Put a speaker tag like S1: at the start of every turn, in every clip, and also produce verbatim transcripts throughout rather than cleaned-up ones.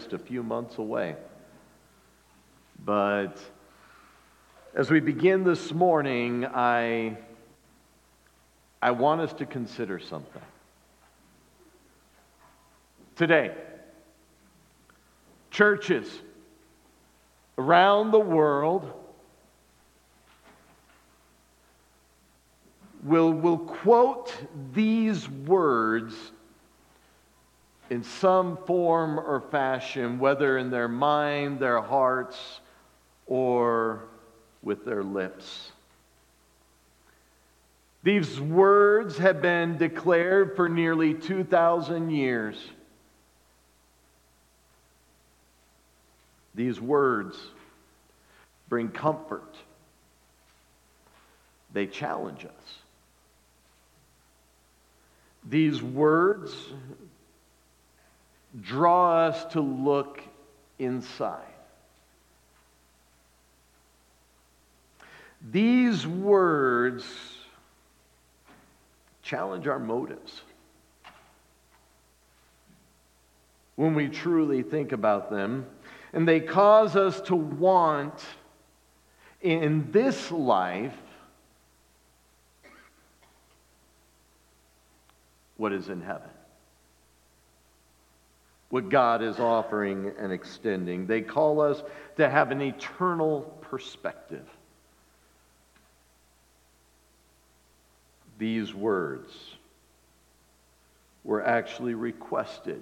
S1: just a few months away. But as we begin this morning, I, I want us to consider something. Today, churches around the world will, will quote these words in some form or fashion, whether in their mind, their hearts, or with their lips. These words have been declared for nearly two thousand years. These words bring comfort. They challenge us. These words draw us to look inside. These words challenge our motives. When we truly think about them, and they cause us to want in this life what is in heaven. What God is offering and extending. They call us to have an eternal perspective. These words were actually requested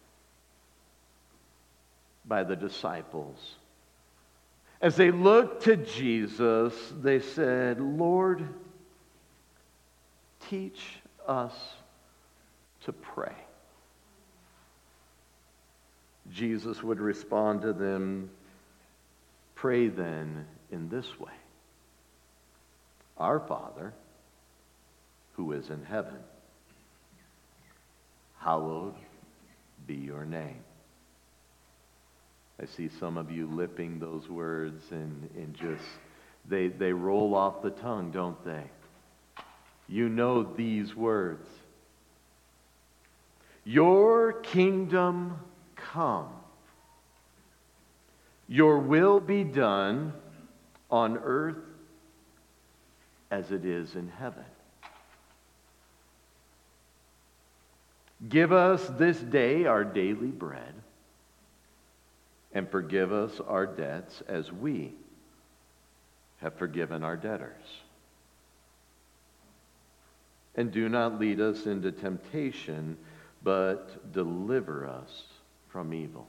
S1: by the disciples. As they looked to Jesus, they said, "Lord, teach us to pray." Jesus would respond to them, "Pray then in this way. Our Father, who is in heaven, hallowed be your name." I see some of you lipping those words and, and just, they, they roll off the tongue, don't they? You know these words. Your kingdom come. Your will be done on earth as it is in heaven. Give us this day our daily bread, and forgive us our debts as we have forgiven our debtors. And do not lead us into temptation, but deliver us from evil.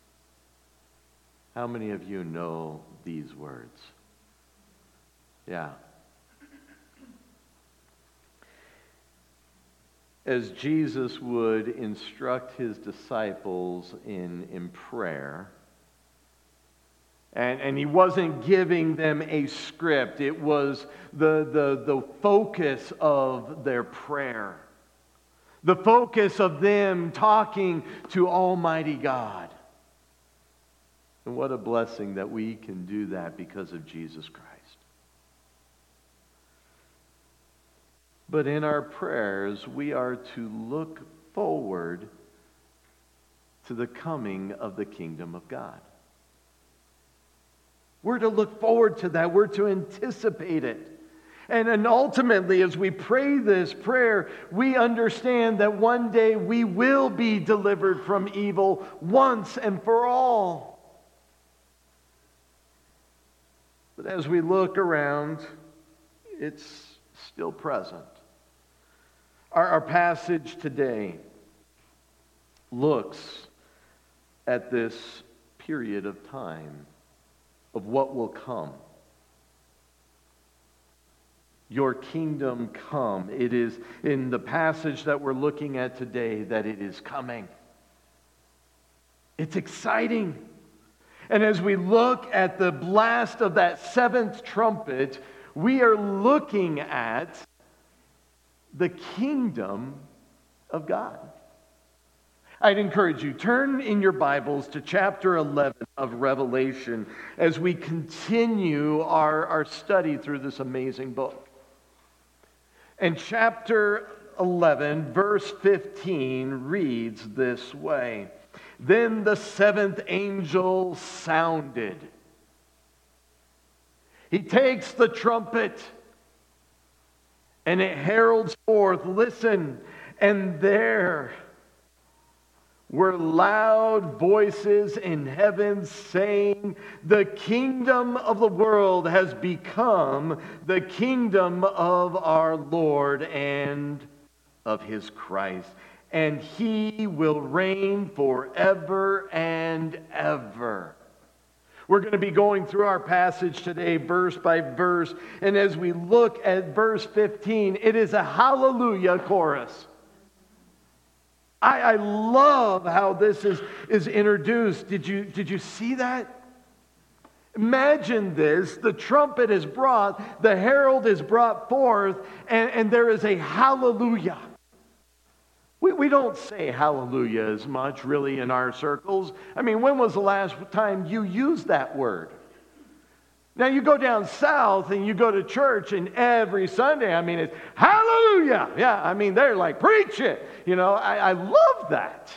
S1: How many of you know these words? Yeah. As Jesus would instruct his disciples in, in prayer, and, and he wasn't giving them a script, it was the, the, the focus of their prayer. The focus of them talking to Almighty God. And what a blessing that we can do that because of Jesus Christ. But in our prayers, we are to look forward to the coming of the kingdom of God. We're to look forward to that. We're to anticipate it. And, and ultimately, as we pray this prayer, we understand that one day we will be delivered from evil once and for all. But as we look around, it's still present. Our, our passage today looks at this period of time of what will come. Your kingdom come. It is in the passage that we're looking at today that it is coming. It's exciting. And as we look at the blast of that seventh trumpet, we are looking at the kingdom of God. I'd encourage you, turn in your Bibles to chapter eleven of Revelation as we continue our, our study through this amazing book. And chapter eleven, verse fifteen reads this way. Then the seventh angel sounded. He takes the trumpet and it heralds forth, listen, and there were loud voices in heaven saying, the kingdom of the world has become the kingdom of our Lord and of his Christ, and he will reign forever and ever. We're going to be going through our passage today, verse by verse, and as we look at verse fifteen, it is a hallelujah chorus. I, I love how this is, is introduced. Did you, did you see that? Imagine this. The trumpet is brought, the herald is brought forth, and, and there is a hallelujah. We, we don't say hallelujah as much, really, in our circles. I mean, when was the last time you used that word? Now, you go down south and you go to church, and every Sunday, I mean, it's hallelujah. Yeah, I mean, they're like, preach it. You know, I, I love that.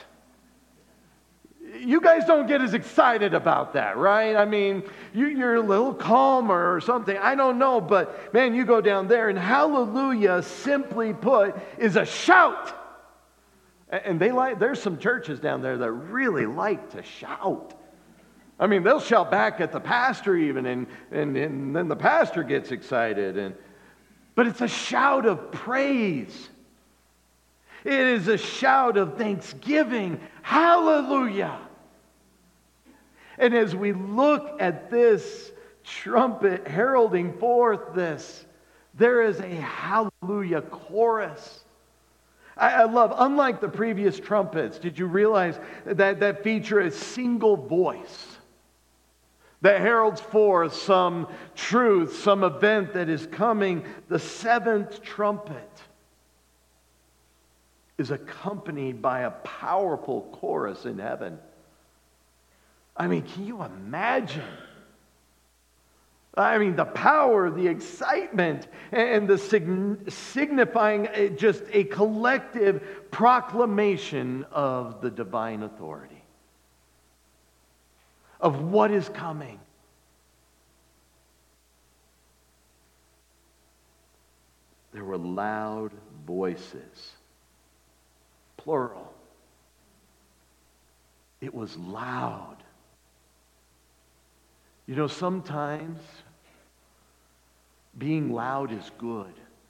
S1: You guys don't get as excited about that, right? I mean, you, you're a little calmer or something. I don't know, but man, you go down there, and hallelujah, simply put, is a shout. And they like, there's some churches down there that really like to shout. I mean, they'll shout back at the pastor even, and, and, and then the pastor gets excited. And, but it's a shout of praise. It is a shout of thanksgiving. Hallelujah. And as we look at this trumpet heralding forth this, there is a hallelujah chorus. I, I love, unlike the previous trumpets, did you realize that that feature a single voice that heralds forth some truth, some event that is coming? The seventh trumpet is accompanied by a powerful chorus in heaven. I mean, can you imagine? I mean, the power, the excitement, and the sign- signifying just a collective proclamation of the divine authority, of what is coming. There were loud voices, plural. It was loud. You know, sometimes being loud is good.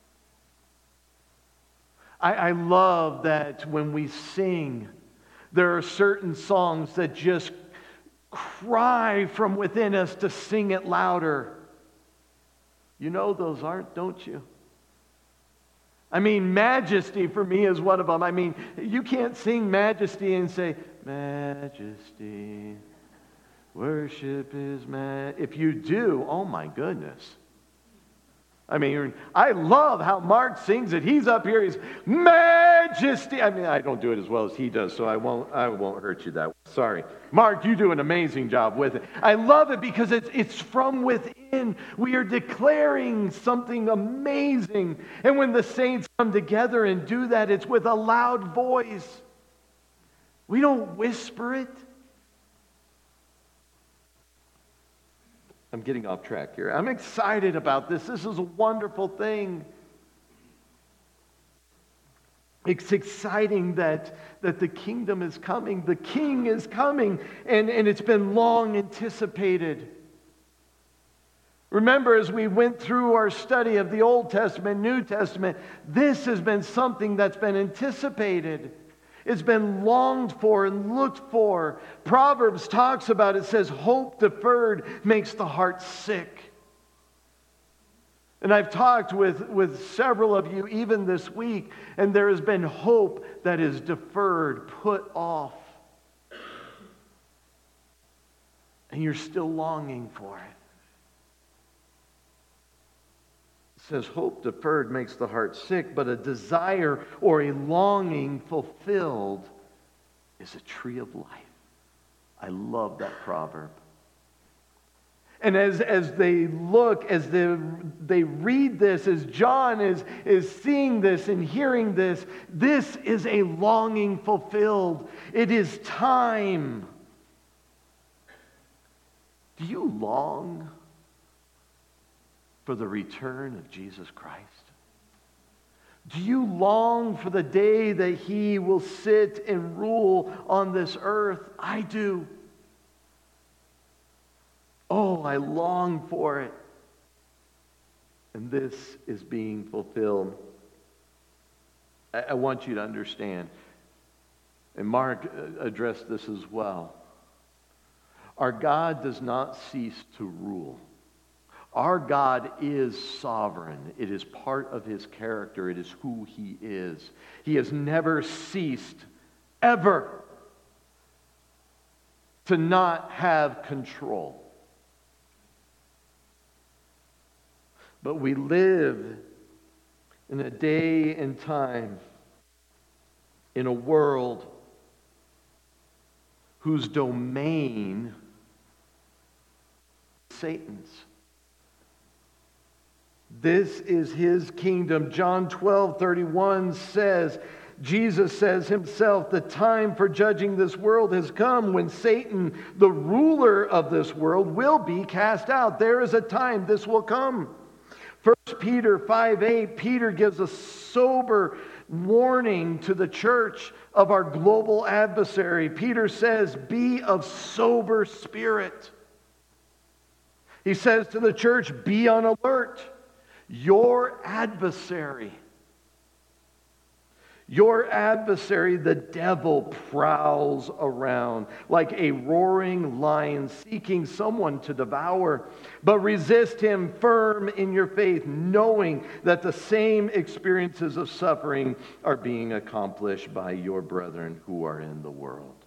S1: I, I love that when we sing, there are certain songs that just cry from within us to sing it louder. You know those aren't, don't you? I mean, Majesty for me is one of them. I mean, you can't sing Majesty and say, Majesty, worship is mad. If you do, oh my goodness. I mean, I love how Mark sings it. He's up here, he's Majesty. I mean, I don't do it as well as he does, so I won't I won't hurt you that way. Sorry. Mark, you do an amazing job with it. I love it because it's it's from within. We are declaring something amazing. And when the saints come together and do that, it's with a loud voice. We don't whisper it. I'm getting off track here. I'm excited about this. This is a wonderful thing. It's exciting that, that the kingdom is coming. The king is coming, and, and it's been long anticipated. Remember, as we went through our study of the Old Testament, New Testament, this has been something that's been anticipated. It's been longed for and looked for. Proverbs talks about it, says, hope deferred makes the heart sick. And I've talked with, with several of you even this week, and there has been hope that is deferred, put off. And you're still longing for it. It says hope deferred makes the heart sick, but a desire or a longing fulfilled is a tree of life. I love that proverb. And as, as they look, as they, they read this, as John is, is seeing this and hearing this, this is a longing fulfilled. It is time. Do you long for the return of Jesus Christ? Do you long for the day that he will sit and rule on this earth? I do. Oh, I long for it. And this is being fulfilled. I, I want you to understand, and Mark addressed this as well. Our God does not cease to rule. Our God is sovereign. It is part of his character. It is who he is. He has never ceased, ever, to not have control. But we live in a day and time, in a world whose domain is Satan's. This is his kingdom. John twelve thirty-one says, Jesus says himself, the time for judging this world has come when Satan, the ruler of this world, will be cast out. There is a time this will come. First Peter five eight, Peter gives a sober warning to the church of our global adversary. Peter says, be of sober spirit. He says to the church, be on alert. Your adversary, your adversary, the devil, prowls around like a roaring lion seeking someone to devour. But resist him firm in your faith, knowing that the same experiences of suffering are being accomplished by your brethren who are in the world.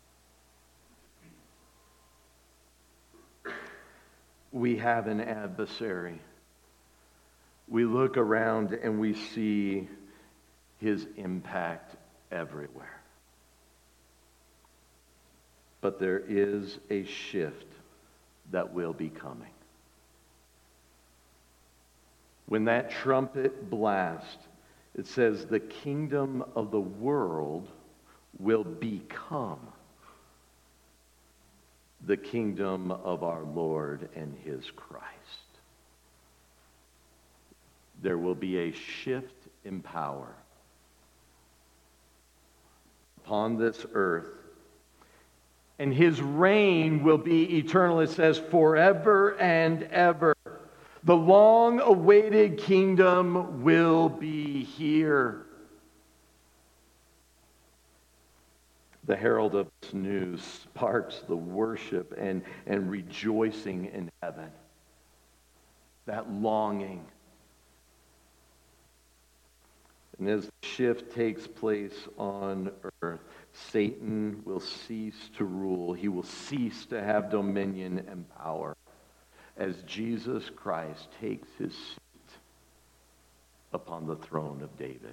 S1: We have an adversary. We look around and we see his impact everywhere. But there is a shift that will be coming. When that trumpet blasts, it says the kingdom of the world will become the kingdom of our Lord and his Christ. There will be a shift in power upon this earth. And his reign will be eternal. It says forever and ever. The long-awaited kingdom will be here. The herald of this news sparks the worship and, and rejoicing in heaven. That longing. And as the shift takes place on earth, Satan will cease to rule. He will cease to have dominion and power as Jesus Christ takes his seat upon the throne of David.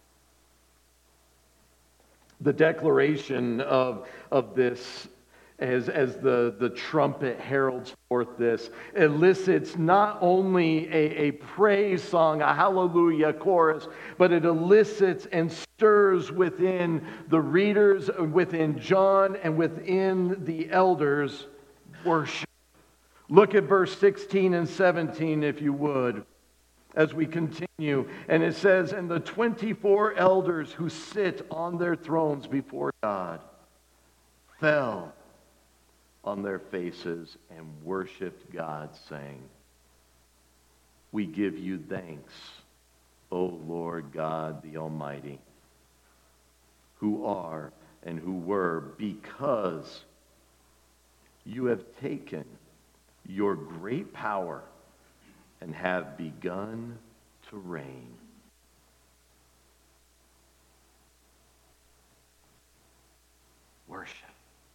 S1: The declaration of, of this, as, as the, the trumpet heralds forth this, elicits not only a, a praise song, a hallelujah chorus, but it elicits and stirs within the readers, within John, and within the elders worship. Look at verse sixteen and seventeen, if you would, as we continue. And it says, and the twenty-four elders who sit on their thrones before God fell on their faces and worshiped God, saying, we give you thanks, O Lord God the Almighty, who are and who were, because you have taken your great power and have begun to reign. Worship.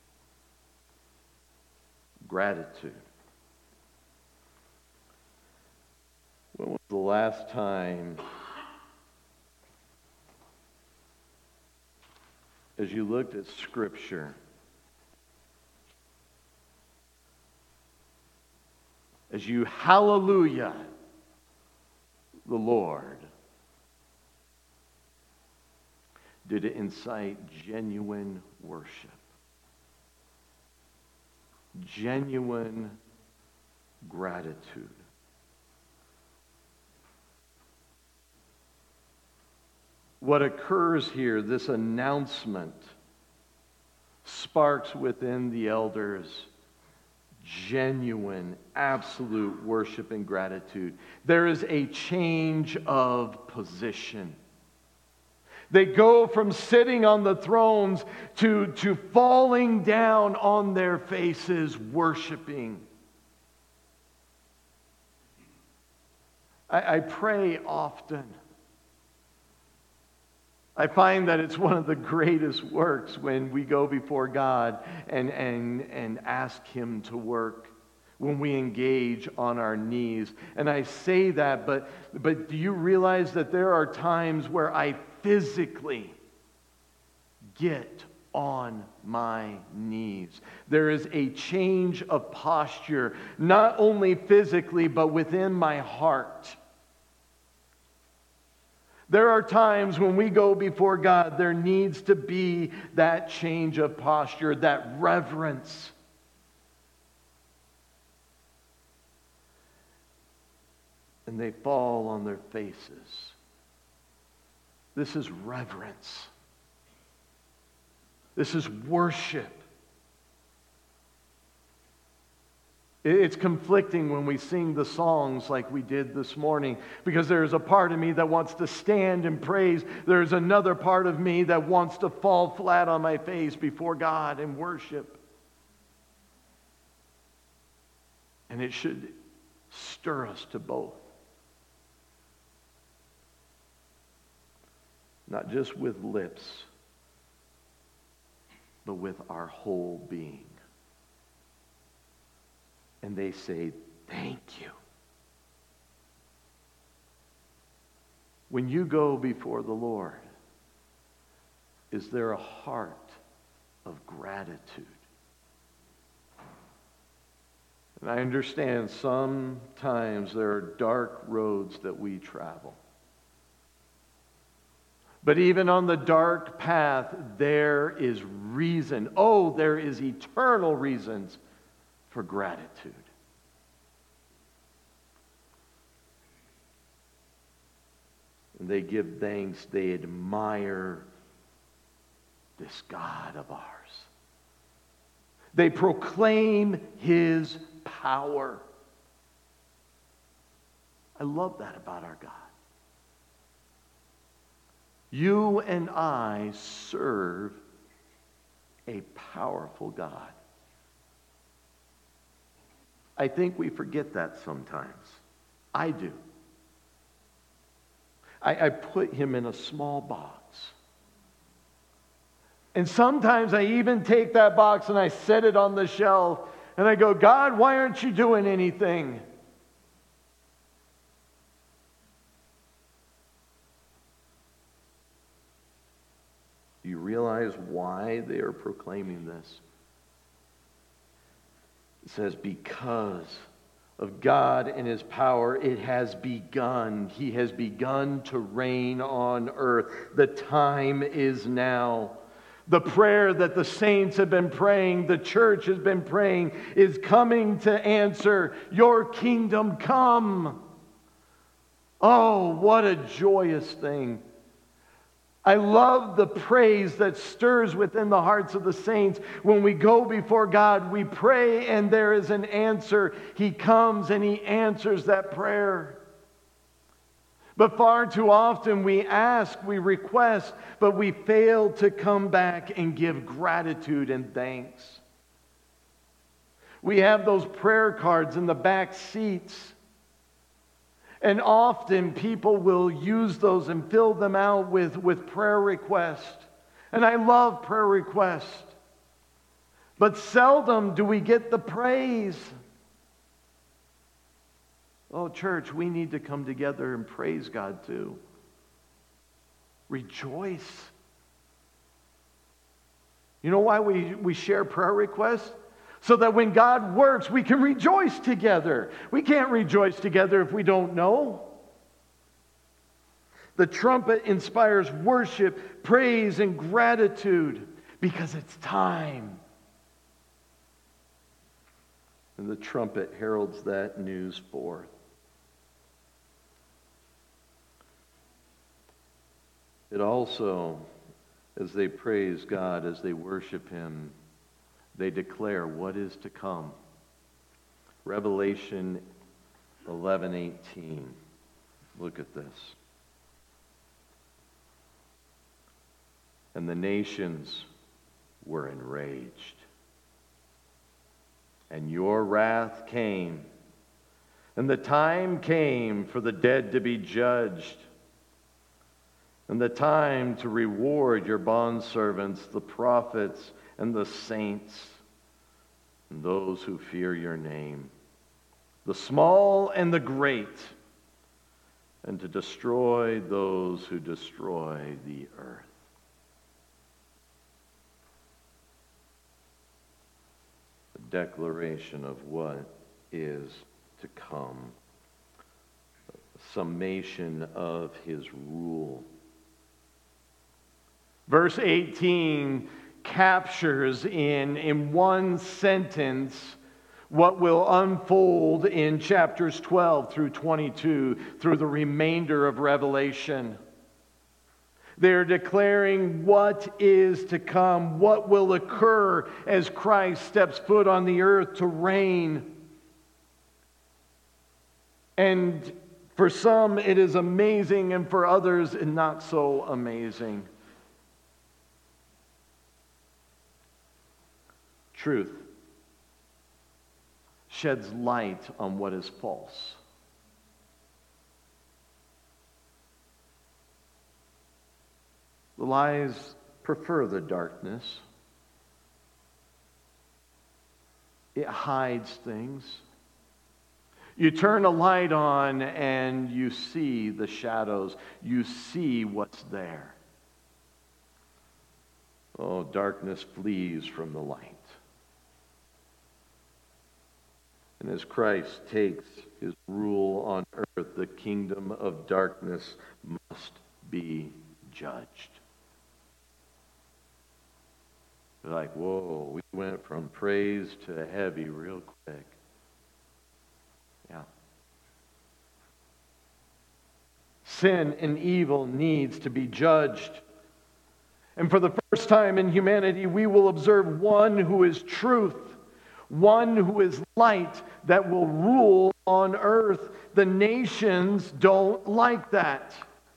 S1: Gratitude. When was the last time, as you looked at Scripture, as you hallelujah the Lord? Did it incite genuine worship? Genuine gratitude? What occurs here, this announcement, sparks within the elders genuine, absolute worship and gratitude. There is a change of position. They go from sitting on the thrones to, to falling down on their faces, worshiping. I, I pray often. I find that it's one of the greatest works when we go before God and, and, and ask Him to work, when we engage on our knees. And I say that, but, but do you realize that there are times where I physically get on my knees? There is a change of posture, not only physically, but within my heart. There are times when we go before God, there needs to be that change of posture, that reverence. And they fall on their faces. This is reverence. This is worship. It's conflicting when we sing the songs like we did this morning, because there's a part of me that wants to stand and praise. There's another part of me that wants to fall flat on my face before God and worship. And it should stir us to both. Not just with lips, but with our whole being. And they say, thank you. When you go before the Lord, is there a heart of gratitude? And I understand sometimes there are dark roads that we travel. But even on the dark path, there is reason. Oh, there is eternal reasons for gratitude. And they give thanks. They admire this God of ours. They proclaim His power. I love that about our God. You and I serve a powerful God. I think we forget that sometimes. I do. I, I put Him in a small box. And sometimes I even take that box and I set it on the shelf and I go, God, why aren't you doing anything? Do you realize why they are proclaiming this? It says, because of God and His power, it has begun. He has begun to reign on earth. The time is now. The prayer that the saints have been praying, the church has been praying, is coming to answer, your kingdom come. Oh, what a joyous thing. I love the praise that stirs within the hearts of the saints. When we go before God, we pray and there is an answer. He comes and He answers that prayer. But far too often we ask, we request, but we fail to come back and give gratitude and thanks. We have those prayer cards in the back seats. And often people will use those and fill them out with, with prayer requests. And I love prayer requests. But seldom do we get the praise. Oh, church, we need to come together and praise God too. Rejoice. You know why we, we share prayer requests? so that when God works, we can rejoice together. We can't rejoice together if we don't know. The trumpet inspires worship, praise, and gratitude because it's time. And the trumpet heralds that news forth. It also, as they praise God, as they worship Him, they declare what is to come. Revelation eleven eighteen. Look at this. And the nations were enraged. And your wrath came. And the time came for the dead to be judged. And the time to reward your bondservants, the prophets and the saints, and those who fear your name, the small and the great, and to destroy those who destroy the earth. The declaration of what is to come. A summation of His rule. Verse eighteen captures in, in one sentence what will unfold in chapters twelve through twenty-two through the remainder of Revelation. They're declaring what is to come, what will occur as Christ steps foot on the earth to reign. And for some it is amazing, and for others not so amazing. Truth sheds light on what is false. The lies prefer the darkness. It hides things. You turn a light on and you see the shadows. You see what's there. Oh, darkness flees from the light. And as Christ takes His rule on earth, the kingdom of darkness must be judged. They're like, whoa, we went from praise to heavy real quick. Yeah. Sin and evil needs to be judged. And for the first time in humanity, we will observe one who is truth. One who is light that will rule on earth. The nations don't like that.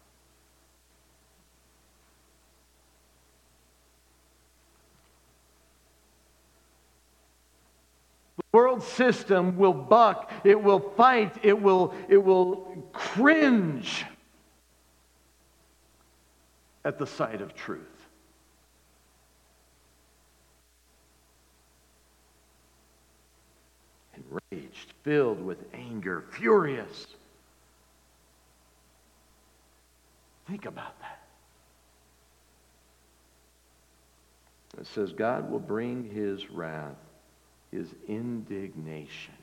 S1: The world system will buck, it will fight, it will, it will cringe at the sight of truth. Enraged, filled with anger, furious. Think about that. It says God will bring His wrath, His indignation.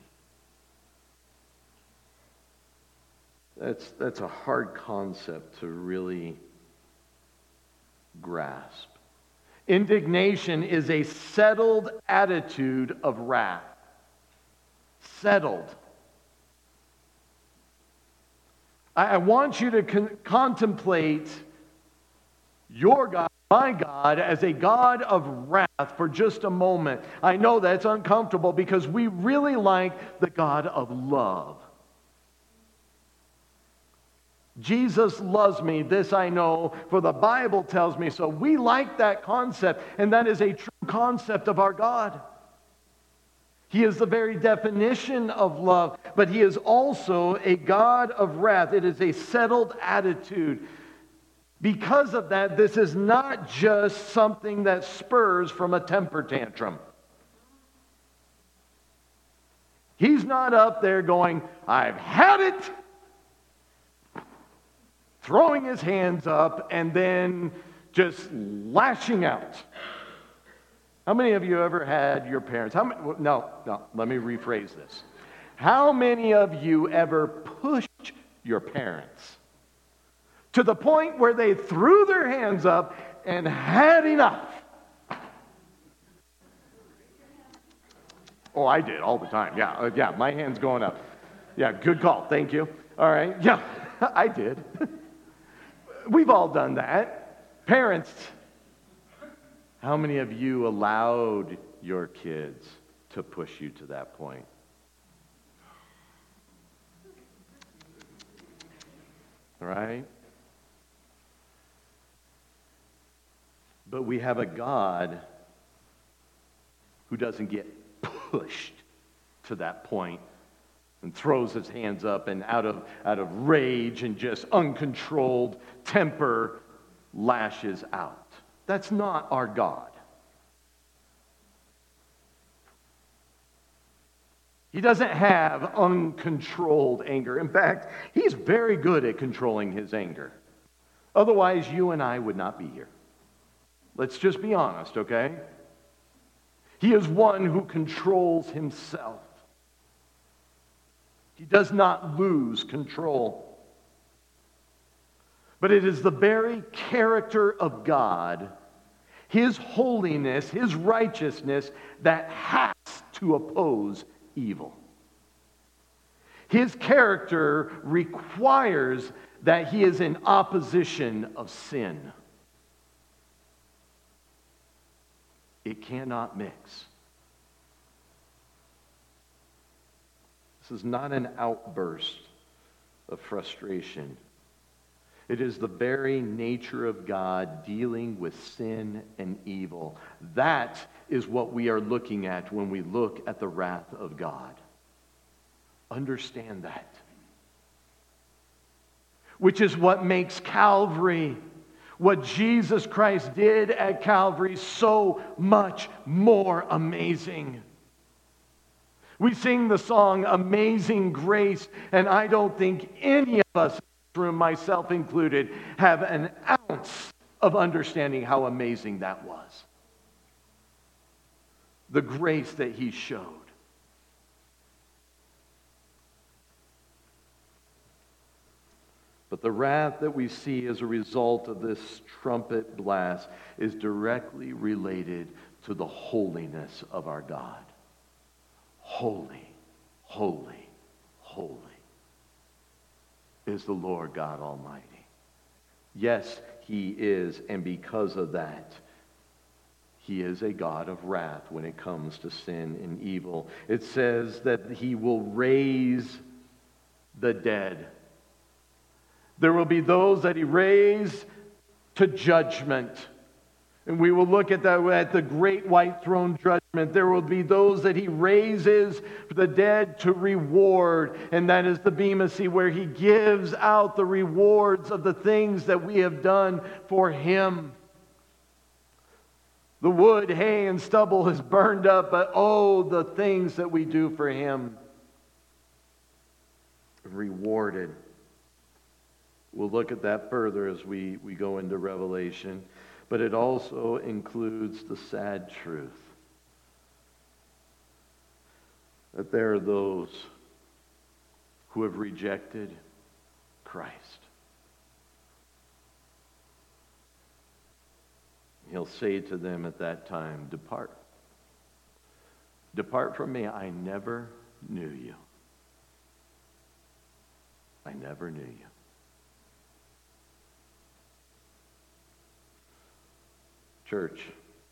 S1: That's, that's a hard concept to really grasp. Indignation is a settled attitude of wrath. Settled. I, I want you to con- contemplate your God, my God, as a God of wrath for just a moment. I know that's uncomfortable because we really like the God of love. Jesus loves me, this I know, for the Bible tells me so. We like that concept, and that is a true concept of our God. He is the very definition of love, but He is also a God of wrath. It is a settled attitude. Because of that, this is not just something that spurs from a temper tantrum. He's not up there going, I've had it, throwing his hands up and then just lashing out. How many of you ever had your parents? How many, no, no, let me rephrase this. How many of you ever pushed your parents to the point where they threw their hands up and had enough? Oh, I did all the time. Yeah, uh, yeah, my hand's going up. Yeah, good call. Thank you. All right. Yeah, I did. We've all done that. Parents, how many of you allowed your kids to push you to that point? All right? But we have a God who doesn't get pushed to that point and throws his hands up and out of, out of rage and just uncontrolled temper lashes out. That's not our God. He doesn't have uncontrolled anger. In fact, he's very good at controlling his anger. Otherwise, you and I would not be here. Let's just be honest, okay? He is one who controls himself. He does not lose control. But it is the very character of God, his holiness, his righteousness, that has to oppose evil. His character requires that he is in opposition of sin. It cannot mix. This is not an outburst of frustration. It is the very nature of God dealing with sin and evil. That is what we are looking at when we look at the wrath of God. Understand that. Which is what makes Calvary, what Jesus Christ did at Calvary, so much more amazing. We sing the song Amazing Grace, and I don't think any of us in this room, myself included, have an ounce of understanding how amazing that was. The grace that he showed. But the wrath that we see as a result of this trumpet blast is directly related to the holiness of our God. Holy, holy, holy is the Lord God Almighty. Yes, he is, and because of that, he is a God of wrath when it comes to sin and evil. It says that he will raise the dead. There will be those that he raised to judgment. And we will look at that at the great white throne judgment. There will be those that he raises the dead to reward. And that is the Bema Seat, where he gives out the rewards of the things that we have done for him. The wood, hay, and stubble is burned up, but oh, the things that we do for him. Rewarded. We'll look at that further as we, we go into Revelation. But it also includes the sad truth that there are those who have rejected Christ. He'll say to them at that time, "Depart. Depart from me. I never knew you. I never knew you." Church,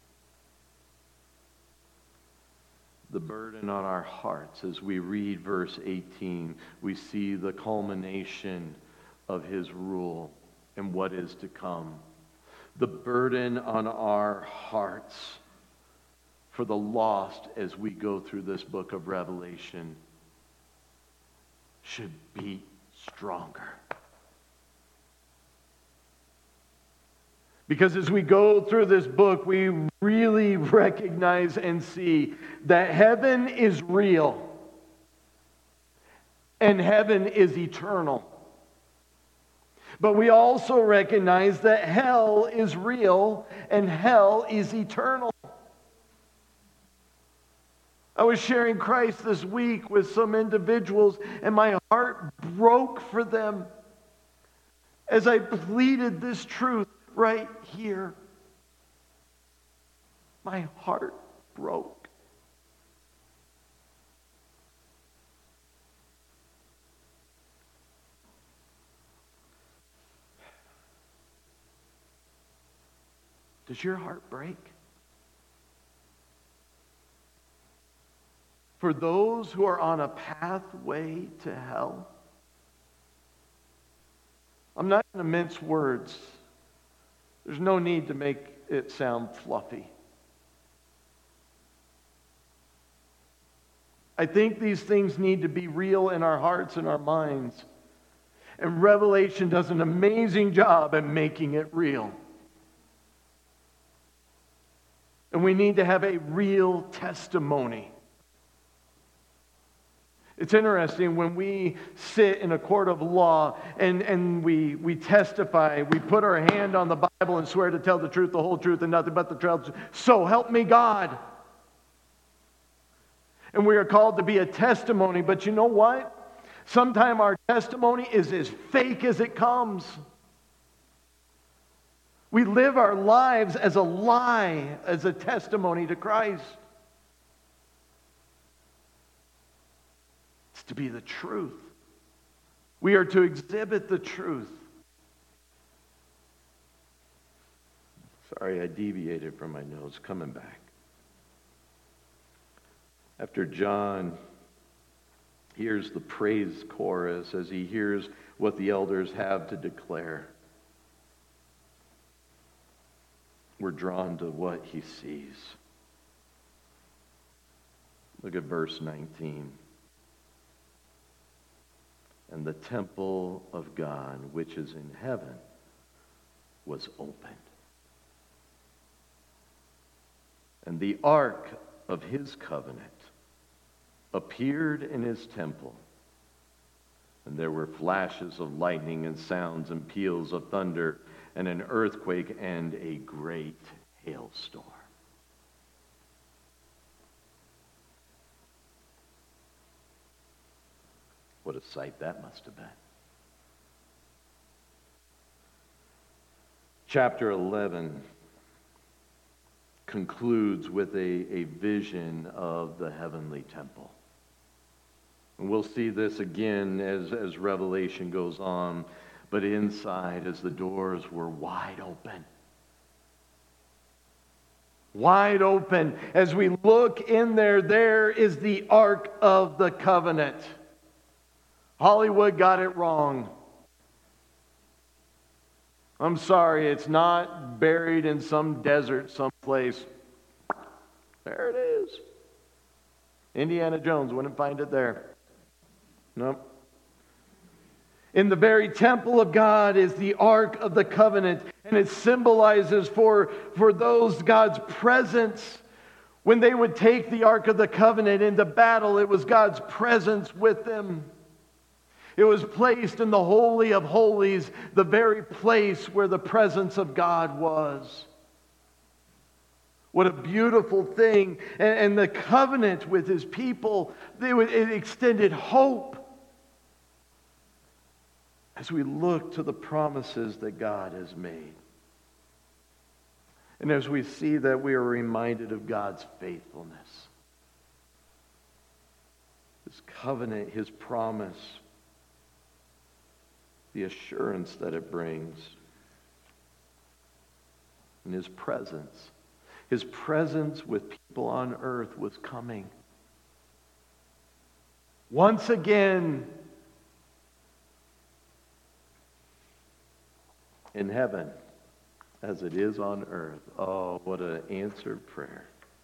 S1: the burden on our hearts as we read verse eighteen, we see the culmination of his rule and what is to come. The burden on our hearts for the lost as we go through this book of Revelation should be stronger. Because as we go through this book, we really recognize and see that heaven is real and heaven is eternal. But we also recognize that hell is real and hell is eternal. I was sharing Christ this week with some individuals, and my heart broke for them as I pleaded this truth right here. My heart broke. Does your heart break? For those who are on a pathway to hell? I'm not going to mince words. There's no need to make it sound fluffy. I think these things need to be real in our hearts and our minds. And Revelation does an amazing job at making it real. And we need to have a real testimony. It's interesting when we sit in a court of law and, and we, we testify, we put our hand on the Bible and swear to tell the truth, the whole truth, and nothing but the truth. So help me God. And we are called to be a testimony, but you know what? Sometimes our testimony is as fake as it comes. We live our lives as a lie, as a testimony to Christ. It's to be the truth. We are to exhibit the truth. Sorry, I deviated from my nose. Coming back. After John hears the praise chorus, as he hears what the elders have to declare, we're drawn to what he sees. Look at verse nineteen. And the temple of God, which is in heaven, was opened. And the ark of his covenant appeared in his temple. And there were flashes of lightning and sounds and peals of thunder and an earthquake and a great hailstorm. What a sight that must have been. Chapter eleven concludes with a, a vision of the heavenly temple. And we'll see this again as, as Revelation goes on. But inside, as the doors were wide open. Wide open. As we look in there, there is the Ark of the Covenant. Hollywood got it wrong. I'm sorry, it's not buried in some desert someplace. There it is. Indiana Jones wouldn't find it there. Nope. In the very temple of God is the Ark of the Covenant, and it symbolizes for, for those God's presence. When they would take the Ark of the Covenant into battle, it was God's presence with them. It was placed in the Holy of Holies, the very place where the presence of God was. What a beautiful thing. And, and the covenant with his people, they would, it extended hope as we look to the promises that God has made. And as we see that, we are reminded of God's faithfulness. His covenant, his promise, the assurance that it brings, and his presence. His presence with people on earth was coming. Once again, in heaven, as it is on earth. Oh, what an answered prayer.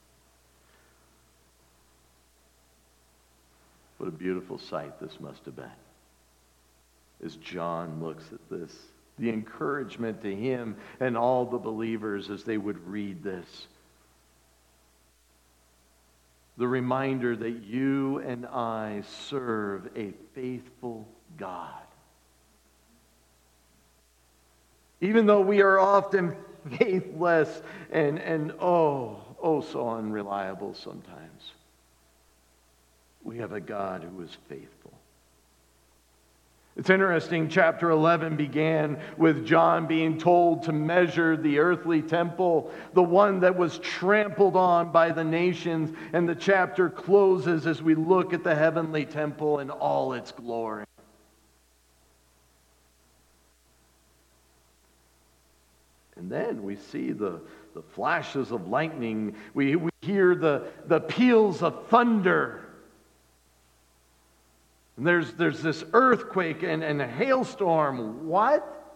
S1: What a beautiful sight this must have been. As John looks at this, the encouragement to him and all the believers as they would read this. The reminder that you and I serve a faithful God. Even though we are often faithless and, and oh, oh so unreliable sometimes. We have a God who is faithful. It's interesting, chapter eleven began with John being told to measure the earthly temple, the one that was trampled on by the nations, and the chapter closes as we look at the heavenly temple in all its glory. And then we see the, the flashes of lightning. We, we hear the, the peals of thunder. And there's, there's this earthquake and, and a hailstorm. What?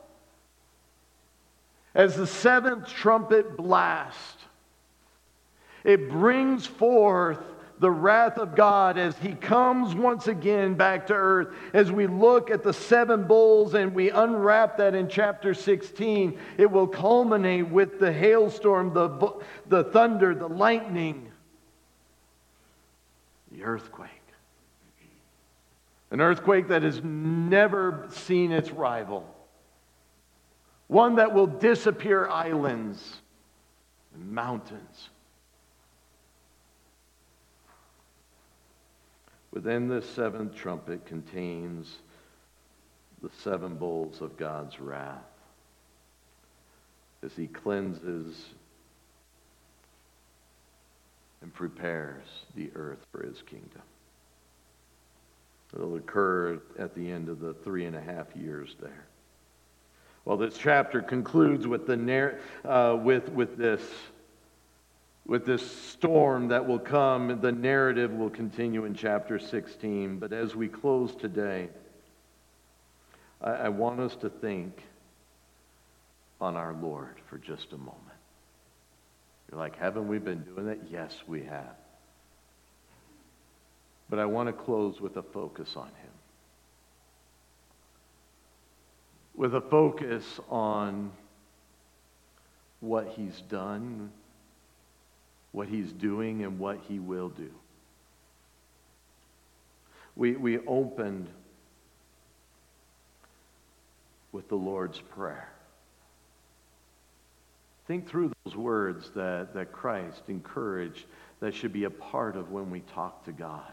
S1: As the seventh trumpet blasts, it brings forth the wrath of God as He comes once again back to earth. As we look at the seven bowls and we unwrap that in chapter sixteen, it will culminate with the hailstorm, the, the thunder, the lightning, the earthquake. An earthquake that has never seen its rival. One that will disappear islands and mountains. Within this seventh trumpet contains the seven bowls of God's wrath as He cleanses and prepares the earth for His kingdom. It'll occur at the end of the three and a half years there. Well, this chapter concludes with the narr- uh, with with this with this storm that will come. The narrative will continue in chapter sixteen. But as we close today, I, I want us to think on our Lord for just a moment. You're like, haven't we been doing that? Yes, we have. But I want to close with a focus on Him. With a focus on what He's done, what He's doing, and what He will do. We, we opened with the Lord's Prayer. Think through those words that, that Christ encouraged that should be a part of when we talk to God.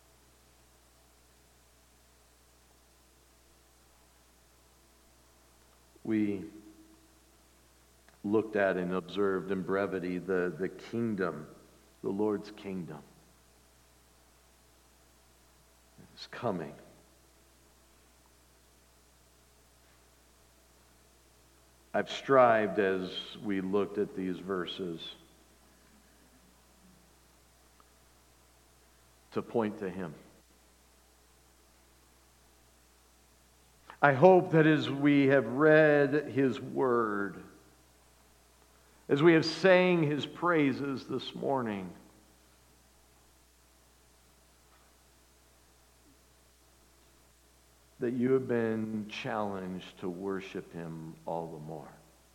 S1: We looked at and observed in brevity the, the kingdom, the Lord's kingdom is coming. I've strived as we looked at these verses to point to Him. I hope that as we have read His Word, as we have sang His praises this morning, that you have been challenged to worship Him all the more.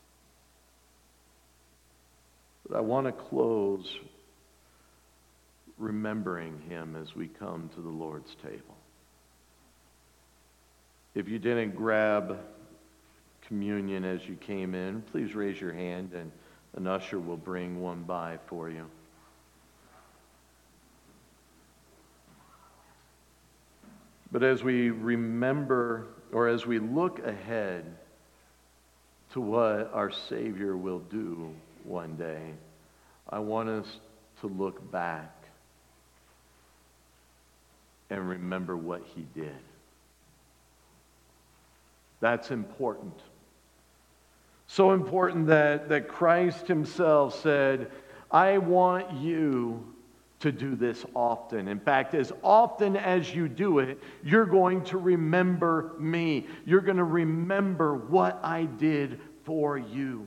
S1: But I want to close remembering Him as we come to the Lord's table. If you didn't grab communion as you came in, please raise your hand and an usher will bring one by for you. But as we remember, or as we look ahead to what our Savior will do one day, I want us to look back and remember what He did. That's important. So important that, that Christ Himself said, I want you to do this often. In fact, as often as you do it, you're going to remember me. You're going to remember what I did for you.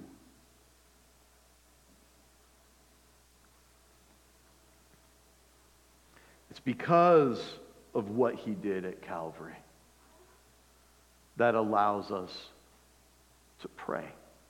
S1: It's because of what He did at Calvary that allows us to pray.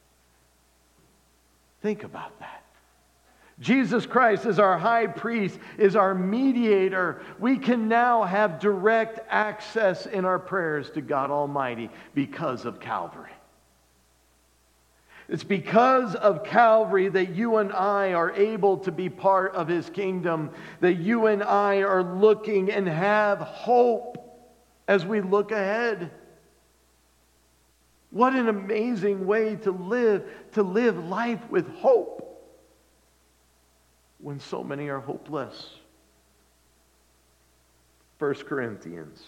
S1: Think about that. Jesus Christ is our high priest, is our mediator. We can now have direct access in our prayers to God Almighty because of Calvary. It's because of Calvary that you and I are able to be part of His kingdom, that you and I are looking and have hope as we look ahead. What an amazing way to live, to live life with hope when so many are hopeless. First Corinthians,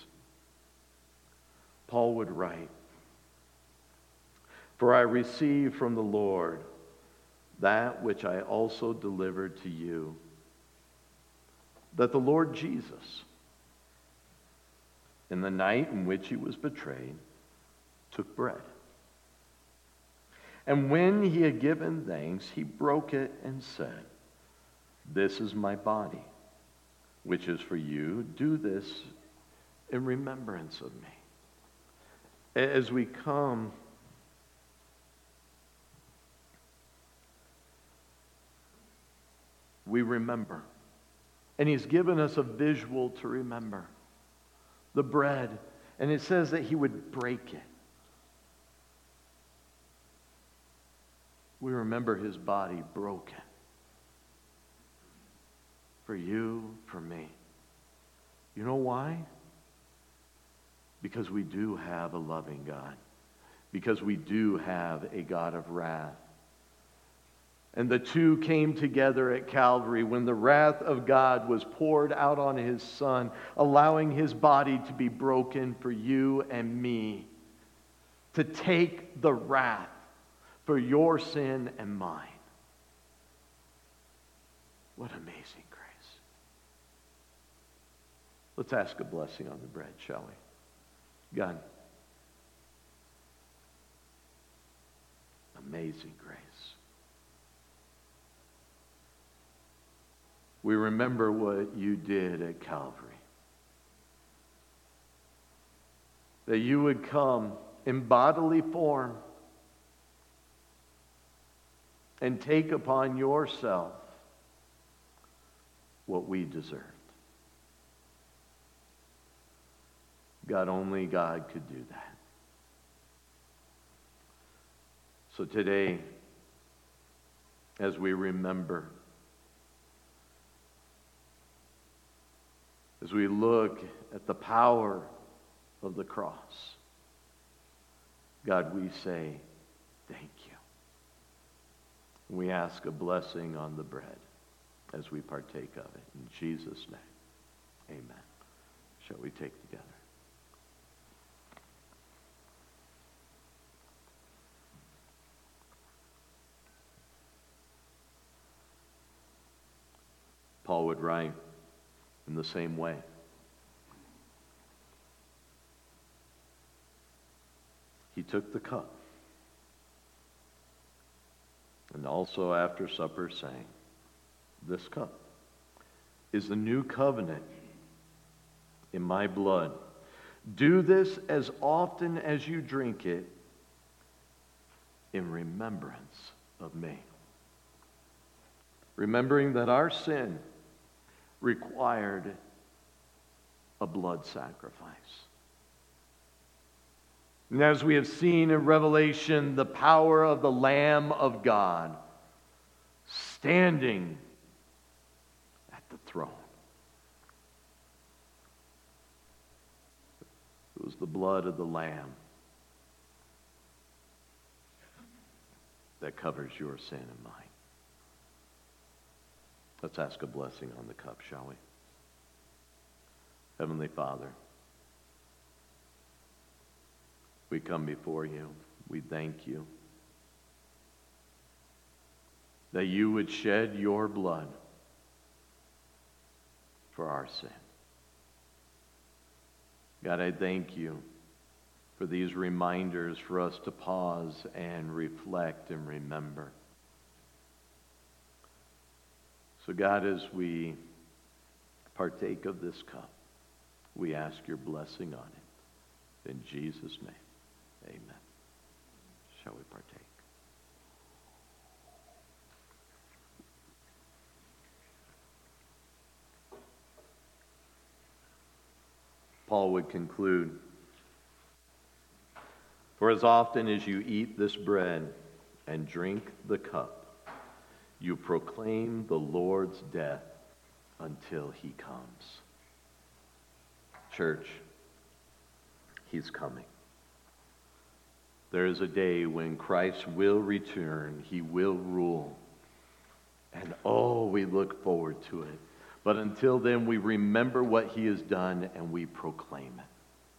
S1: Paul would write, "For I received from the Lord that which I also delivered to you, that the Lord Jesus, in the night in which He was betrayed, took bread. And when He had given thanks, He broke it and said, 'This is my body, which is for you. Do this in remembrance of me.'" As we come, we remember. And He's given us a visual to remember. The bread. And it says that He would break it. We remember His body broken. For you, for me. You know why? Because we do have a loving God. Because we do have a God of wrath. And the two came together at Calvary when the wrath of God was poured out on His Son, allowing His body to be broken for you and me, to take the wrath for your sin and mine. What amazing grace. Let's ask a blessing on the bread, shall we? God, amazing grace. We remember what you did at Calvary. That you would come in bodily form and take upon yourself what we deserved. God, only God could do that. So today, as we remember, as we look at the power of the cross, God, we say thank you. We ask a blessing on the bread as we partake of it. In Jesus' name, amen. Shall we take together? Paul would write in the same way. He took the cup, and also after supper saying, "This cup is the new covenant in my blood. Do this as often as you drink it in remembrance of me." Remembering that our sin required a blood sacrifice. And as we have seen in Revelation, the power of the Lamb of God standing at the throne. It was the blood of the Lamb that covers your sin and mine. Let's ask a blessing on the cup, shall we? Heavenly Father, we come before you. We thank you that you would shed your blood for our sin. God, I thank you for these reminders for us to pause and reflect and remember. So God, as we partake of this cup, we ask your blessing on it. In Jesus' name, amen. Shall we partake? Paul would conclude, "For as often as you eat this bread and drink the cup. You proclaim the Lord's death until he comes. Church, he's coming. There is a day when Christ will return. He will rule. And oh, we look forward to it. But until then, we remember what he has done and we proclaim it.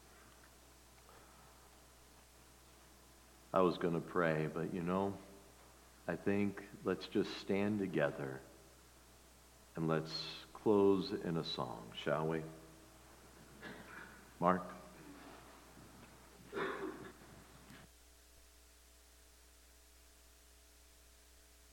S1: I was going to pray, but you know, I think let's just stand together and let's close in a song, shall we? Mark?